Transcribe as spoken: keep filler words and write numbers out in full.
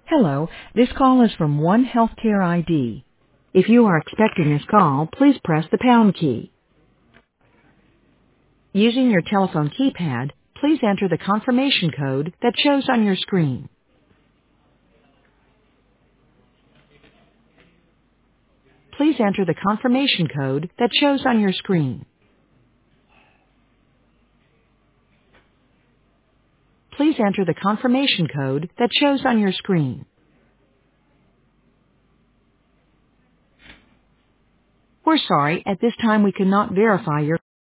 Hello, this call is from One Healthcare I D. If you are expecting this call, please press the pound key. Using your telephone keypad, please enter the confirmation code that shows on your screen. Please enter the confirmation code that shows on your screen. Please enter the confirmation code that shows on your screen. We're sorry, at this time we cannot verify your